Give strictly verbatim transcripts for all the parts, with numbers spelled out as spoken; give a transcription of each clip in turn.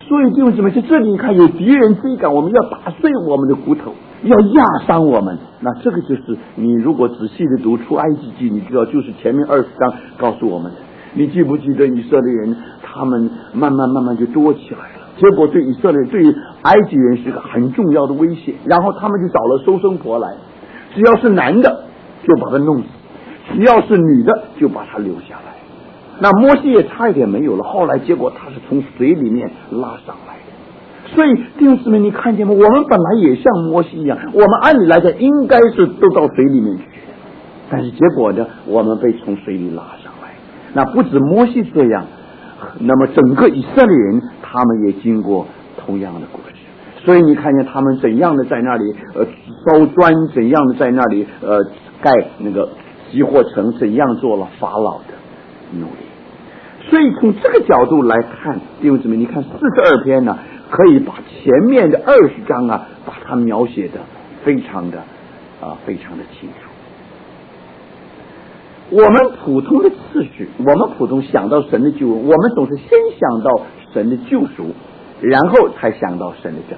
所以弟兄姊妹，在这里你看有敌人追赶，我们要打碎我们的骨头，要压伤我们。那这个就是你如果仔细的读出埃及记，你知道就是前面二十章告诉我们的。你记不记得以色列人他们慢慢慢慢就多起来了，结果对以色列对埃及人是个很重要的威胁，然后他们就找了收生婆来，只要是男的就把他弄死，只要是女的就把他留下来。那摩西也差一点没有了，后来结果他是从水里面拉上来的。所以弟兄姊妹，你看见吗？我们本来也像摩西一样，我们按理来讲应该是都到水里面去，但是结果呢，我们被从水里拉上来。那不止摩西这样，那么整个以色列人他们也经过同样的故事。所以你看见他们怎样的在那里呃烧砖，怎样的在那里呃盖那个集货城，怎样做了法老的奴隶。所以从这个角度来看，弟兄姊妹，你看四十二篇呢，可以把前面的二十章啊，把它描写的非常的啊，非常的清楚。我们普通的次序，我们普通想到神的救恩，我们总是先想到神的救赎，然后才想到神的拯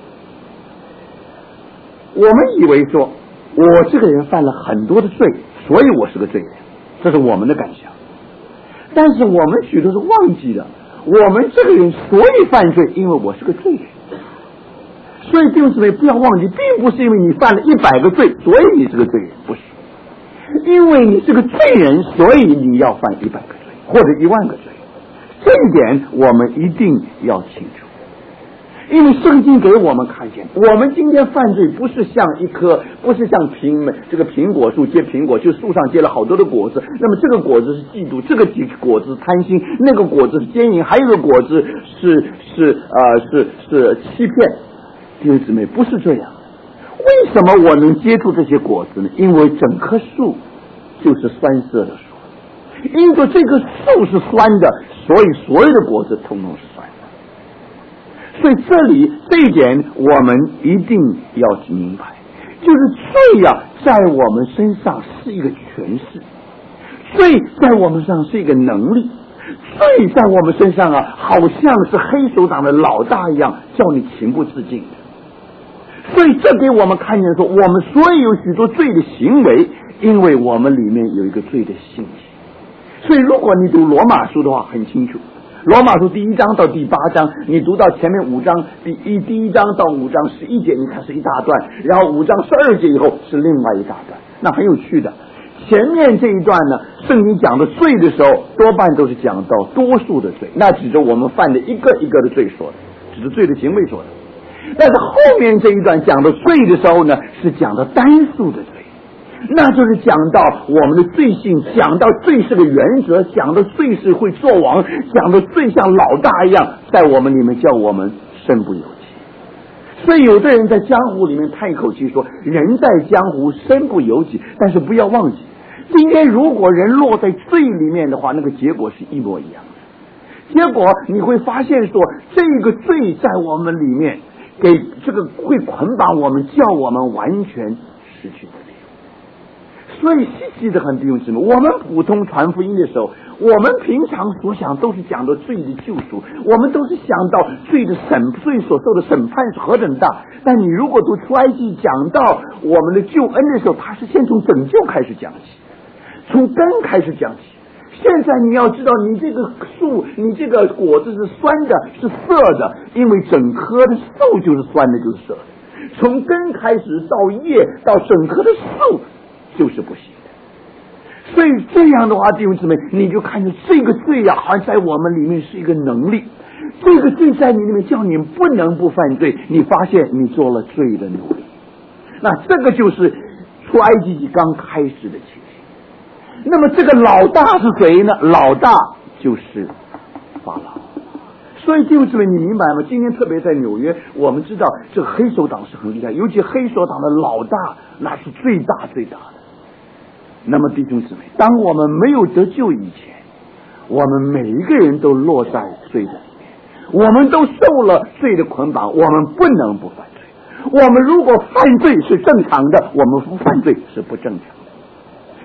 救。我们以为说，我这个人犯了很多的罪，所以我是个罪人，这是我们的感想。但是我们许多是忘记了，我们这个人所以犯罪，因为我是个罪人。所以弟兄姊妹不要忘记，并不是因为你犯了一百个罪，所以你是个罪人，不是。因为你是个罪人，所以你要犯一百个罪或者一万个罪，这一点我们一定要清楚。因为圣经给我们看见，我们今天犯罪不是像一棵，不是像苹这个苹果树结苹果，就树上结了好多的果子，那么这个果子是嫉妒，这个果子是贪心，那个果子是奸淫，还有一个果子是是呃是是欺骗。弟兄姊妹，不是这样。为什么我能接触这些果子呢？因为整棵树就是酸涩的树，因为这个树是酸的，所以所有的果子统统是酸的。所以这里这一点我们一定要明白，就是罪啊在我们身上是一个权势，罪在我们身上是一个能力，罪在我们身上啊好像是黑手党的老大一样，叫你情不自禁的。所以这给我们看见说，我们所以有许多罪的行为，因为我们里面有一个罪的性情。所以如果你读罗马书的话很清楚，罗马书第一章到第八章，你读到前面五章第一第一章到五章十一节，你看是一大段，然后五章十二节以后是另外一大段，那很有趣的。前面这一段呢，圣经讲的罪的时候，多半都是讲到多数的罪，那指着我们犯的一个一个的罪说的，指着罪的行为说的。但是后面这一段讲到罪的时候呢，是讲到单数的罪，那就是讲到我们的罪性，讲到罪是个原则，讲到罪是会作王，讲到罪像老大一样在我们里面叫我们身不由己。所以有的人在江湖里面叹一口气说，人在江湖身不由己，但是不要忘记，今天如果人落在罪里面的话，那个结果是一模一样的。结果你会发现说，这个罪在我们里面给这个会捆绑我们，叫我们完全失去自由。所以细细的很弟兄姊妹，我们普通传福音的时候，我们平常所想都是讲到罪的救赎，我们都是想到罪的审罪所受的审判是何等大。但你如果读出埃及讲到我们的救恩的时候，它是先从拯救开始讲起，从根开始讲起。现在你要知道，你这个树，你这个果子是酸的，是涩的，因为整棵的树就是酸的，就是涩的。从根开始到叶到整棵的树就是不行的。所以这样的话，弟兄姊妹，你就看见这个罪啊，好像在我们里面是一个能力，这个罪在你里面叫你不能不犯罪，你发现你做了罪的奴隶。那这个就是出埃及记刚开始的情形。那么这个老大是谁呢？老大就是法老。所以弟兄姊妹，你明白吗？今天特别在纽约，我们知道这个黑手党是很厉害，尤其黑手党的老大那是最大最大的。那么弟兄姊妹，当我们没有得救以前，我们每一个人都落在罪的里面，我们都受了罪的捆绑，我们不能不犯罪。我们如果犯罪是正常的，我们不犯罪是不正常的。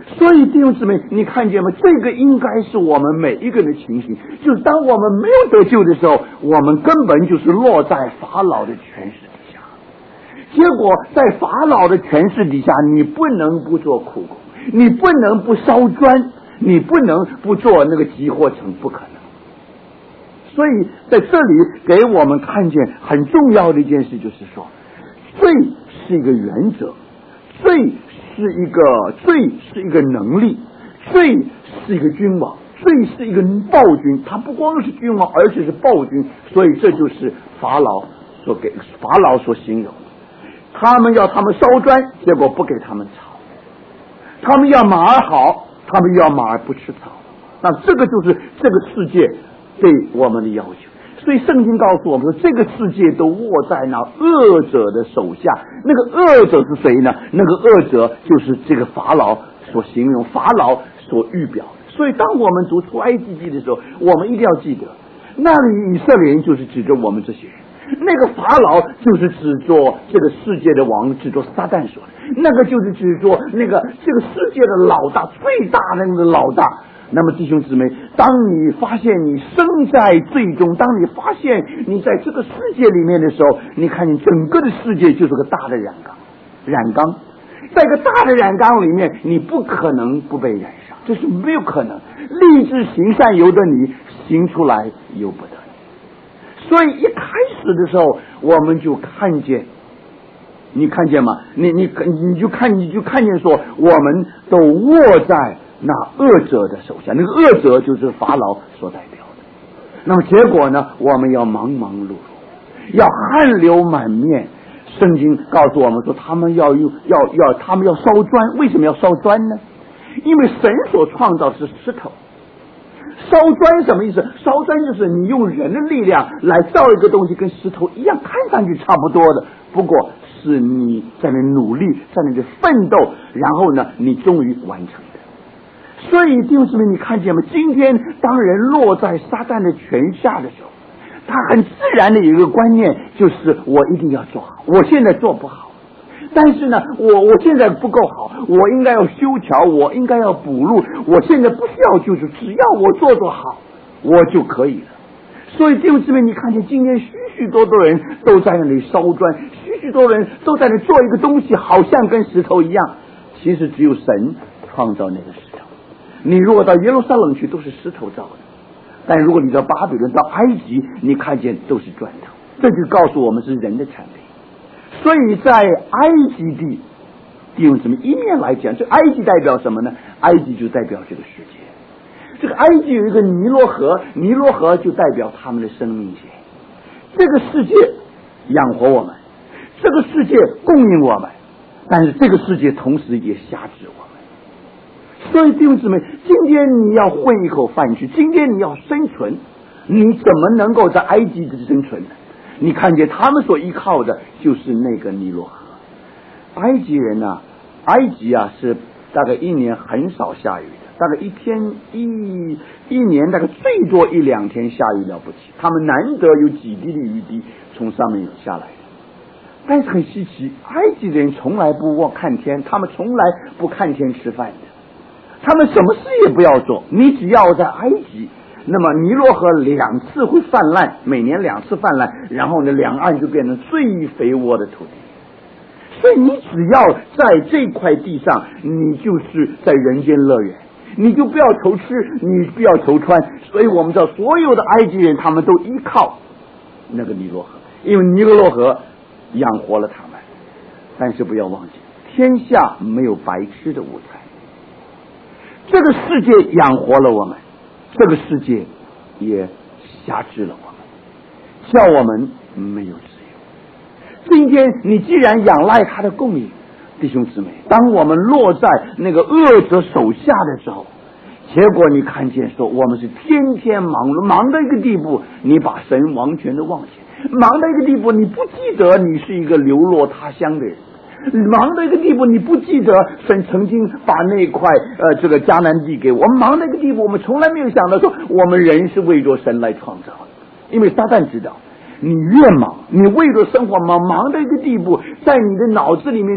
所以弟兄姊妹，你看见吗？这个应该是我们每一个人的情形，就是当我们没有得救的时候，我们根本就是落在法老的权势底下。结果在法老的权势底下，你不能不做苦工，你不能不烧砖，你不能不做那个集货城，不可能。所以在这里给我们看见很重要的一件事，就是说罪是一个原则，罪是一个罪是一个能力，罪是一个君王，罪是一个暴君，他不光是君王，而且是暴君。所以这就是法老所给法老所形容的。他们要他们烧砖，结果不给他们草；他们要马儿好，他们要马儿不吃草。那这个就是这个世界对我们的要求。所以圣经告诉我们说，这个世界都握在那恶者的手下。那个恶者是谁呢？那个恶者就是这个法老所形容，法老所预表的。所以当我们读出埃及记的时候，我们一定要记得，那里以色列人就是指着我们这些人，那个法老就是指着这个世界的王，指着撒旦说的，那个就是指着那个这个世界的老大，最大的那个老大。那么弟兄姊妹，当你发现你生在罪中，当你发现你在这个世界里面的时候，你看你整个的世界就是个大的染缸，染缸，在一个大的染缸里面，你不可能不被染上，这是没有可能。立志行善由得你，行出来由不得你。所以一开始的时候，我们就看见，你看见吗？你你你就看你就看见说，我们都握在那恶者的手下，那个恶者就是法老所代表的。那么结果呢，我们要忙忙碌碌，要汗流满面。圣经告诉我们说，他们要用要要他们要烧砖。为什么要烧砖呢？因为神所创造是石头。烧砖什么意思？烧砖就是你用人的力量来造一个东西，跟石头一样，看上去差不多的，不过是你在那努力，在那里奋斗，然后呢，你终于完成的。所以弟兄姊妹，你看见吗？今天当人落在撒旦的权下的时候，他很自然的有一个观念，就是我一定要做好，我现在做不好，但是呢，我我现在不够好，我应该要修桥，我应该要补路，我现在不需要救助，只要我做做好，我就可以了。所以弟兄姊妹，你看见今天许许多多人都在那里烧砖，许许多人都在那里做一个东西，好像跟石头一样，其实只有神创造那个石头。你如果到耶路撒冷去，都是石头造的，但如果你到巴比伦到埃及，你看见都是砖头，这就告诉我们是人的产品。所以在埃及地，弟兄姊妹，一面来讲，这埃及代表什么呢？埃及就代表这个世界。这个埃及有一个尼罗河，尼罗河就代表他们的生命线。这个世界养活我们，这个世界供应我们，但是这个世界同时也辖制我们。所以弟兄姊妹，今天你要混一口饭吃，今天你要生存，你怎么能够在埃及的生存呢？你看见他们所依靠的就是那个尼罗河。埃及人啊，埃及啊是大概一年很少下雨的，大概一天一一年大概最多一两天下雨了不起，他们难得有几滴的雨滴从上面下来的。但是很稀奇，埃及人从来不望看天，他们从来不看天吃饭的，他们什么事也不要做，你只要在埃及，那么尼罗河两次会泛滥，每年两次泛滥，然后呢，两岸就变成最肥沃的土地。所以你只要在这块地上，你就是在人间乐园，你就不要愁吃，你不要愁穿。所以我们知道，所有的埃及人他们都依靠那个尼罗河，因为尼罗河养活了他们。但是不要忘记，天下没有白吃的午餐。这个世界养活了我们，这个世界也辖制了我们，叫我们没有自由。今天你既然仰赖他的供应，弟兄姊妹，当我们落在那个恶者手下的时候，结果你看见说我们是天天忙碌，忙到一个地步，你把神完全的忘记，忙到一个地步，你不记得你是一个流落他乡的人，忙到一个地步，你不记得神曾经把那块呃这个迦南地给我们。忙到一个地步，我们从来没有想到说我们人是为着神来创造的，因为撒旦知道，你越忙，你为了生活忙，忙到一个地步，在你的脑子里面，你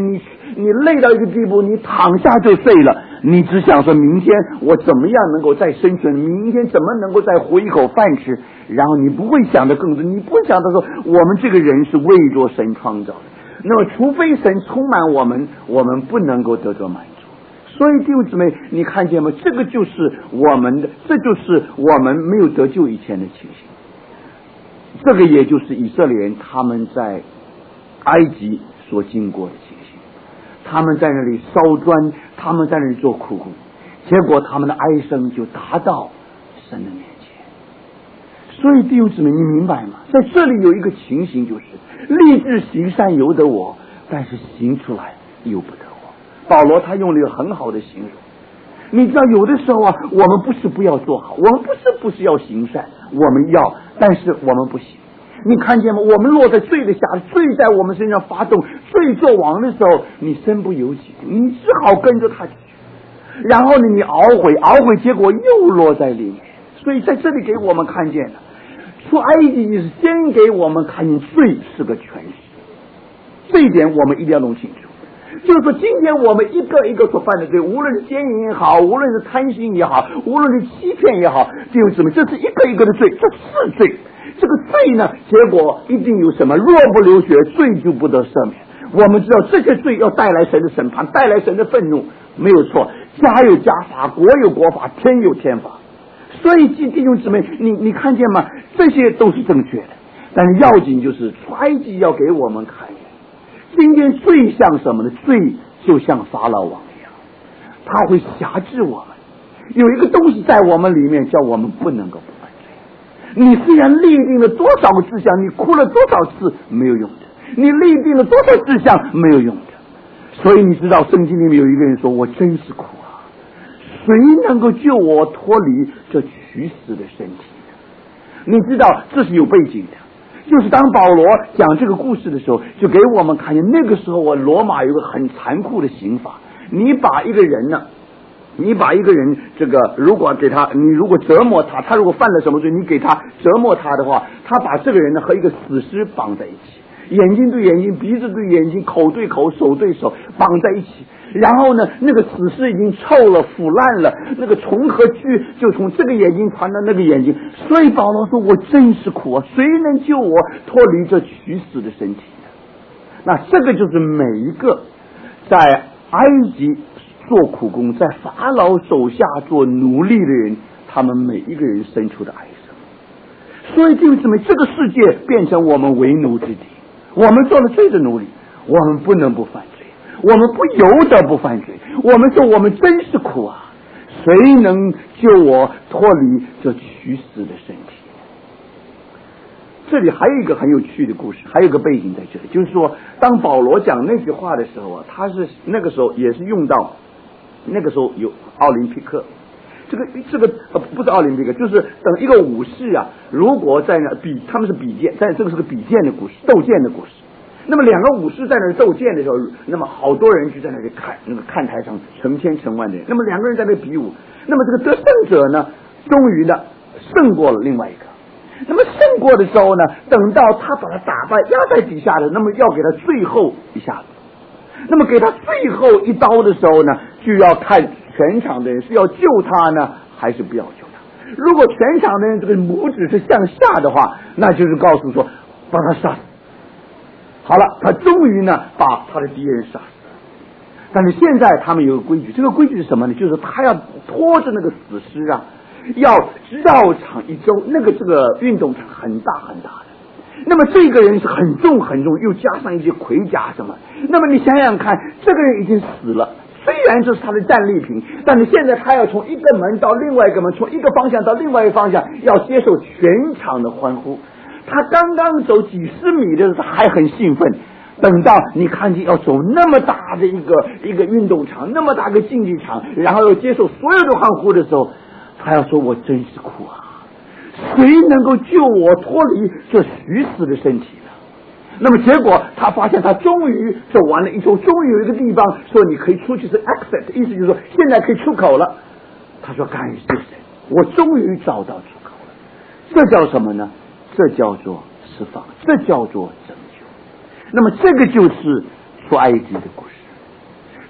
你累到一个地步，你躺下就睡了，你只想说明天我怎么样能够再生存，明天怎么能够再活一口饭吃，然后你不会想的更多，你不会想到说我们这个人是为着神创造的，那么除非神充满我们，我们不能够得着满足。所以弟兄姊妹，你看见吗？这个就是我们的，这就是我们没有得救以前的情形。这个也就是以色列人他们在埃及所经过的情形，他们在那里烧砖，他们在那里做苦工，结果他们的哀声就达到神的面前。所以弟兄姊妹，你明白吗？在这里有一个情形，就是立志行善由得我，但是行出来由不得我。保罗他用了一个很好的形容，你知道有的时候啊，我们不是不要做好，我们不是不是要行善，我们要，但是我们不行。你看见吗？我们落在罪的下，罪在我们身上发动，罪作王的时候，你身不由己，你只好跟着他去。然后呢，你懊悔，懊悔，结果又落在里面。所以在这里给我们看见了，出埃及是先给我们看见罪是个权势，这一点我们一定要弄清楚。就是说，今天我们一个一个所犯的罪，无论是奸淫也好，无论是贪心也好，无论是欺骗也好，弟兄姊妹，这是一个一个的罪，这是罪。这个罪呢，结果一定有什么？若不流血，罪就不得赦免。我们知道这些罪要带来神的审判，带来神的愤怒，没有错。家有家法，国有国法，天有天法。所以弟兄姊妹，你你看见吗？这些都是正确的，但是要紧就是出埃及要给我们看见，今天罪像什么呢？罪就像法老王一样，他会辖制我们。有一个东西在我们里面，叫我们不能够不犯罪。你虽然立定了多少个志向，你哭了多少次没有用的，你立定了多少志向没有用的。所以你知道圣经里面有一个人说，我真是苦啊，谁能够救我脱离这取死的身体呢？你知道这是有背景的，就是当保罗讲这个故事的时候，就给我们看见那个时候我罗马有个很残酷的刑法，你把一个人呢你把一个人这个如果给他，你如果折磨他，他如果犯了什么罪，你给他折磨他的话，他把这个人呢和一个死尸绑在一起，眼睛对眼睛，鼻子对眼睛，口对口，手对手绑在一起，然后呢那个死尸已经臭了腐烂了，那个虫和蛆就从这个眼睛传到那个眼睛。所以保罗说，我真是苦啊，谁能救我脱离这取死的身体呢？那这个就是每一个在埃及做苦工，在法老手下做奴隶的人，他们每一个人生出的哀声。所以弟兄姊妹，这个世界变成我们为奴之地，我们做了罪的奴隶，我们不能不犯罪，我们不由得不犯罪。我们说我们真是苦啊，谁能救我脱离这取死的身体？这里还有一个很有趣的故事，还有一个背景在这里，就是说当保罗讲那句话的时候啊，他是那个时候也是用到那个时候有奥林匹克，这个这个呃不是奥林匹克，就是等一个武士啊，如果在那比他们是比剑，但这个是个比剑的故事，斗剑的故事。那么两个武士在那斗剑的时候，那么好多人就在那里看，那个看台上成千成万的人，那么两个人在那比武，那么这个得胜者呢，终于呢胜过了另外一个。那么胜过的时候呢，等到他把他打败压在底下的，那么要给他最后一下子。那么给他最后一刀的时候呢，就要看全场的人是要救他呢，还是不要救他。如果全场的人这个拇指是向下的话，那就是告诉说把他杀死。好了，他终于呢把他的敌人杀死。但是现在他们有个规矩，这个规矩是什么呢？就是他要拖着那个死尸啊，要绕场一周。那个这个运动场很大很大的，那么这个人是很重很重，又加上一些盔甲什么，那么你想想看，这个人已经死了，虽然这是他的战利品，但是现在他要从一个门到另外一个门，从一个方向到另外一个方向，要接受全场的欢呼。他刚刚走几十米的时候还很兴奋，等到你看见要走那么大的一个一个运动场，那么大个竞技场，然后要接受所有的欢呼的时候，他要说我真是苦啊，谁能够救我脱离这虚死的身体呢？那么结果他发现他终于走完了一周，终于有一个地方说你可以出去，是 exit， 意思就是说现在可以出口了。他说感谢神，我终于找到出口了。这叫什么呢？这叫做释放，这叫做拯救。那么这个就是出埃及的故事。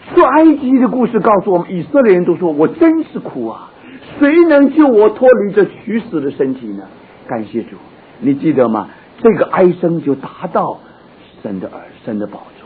出埃及的故事告诉我们，以色列人都说：“我真是苦啊！谁能救我脱离这取死的身体呢？”感谢主，你记得吗？这个哀声就达到神的耳，神的宝座。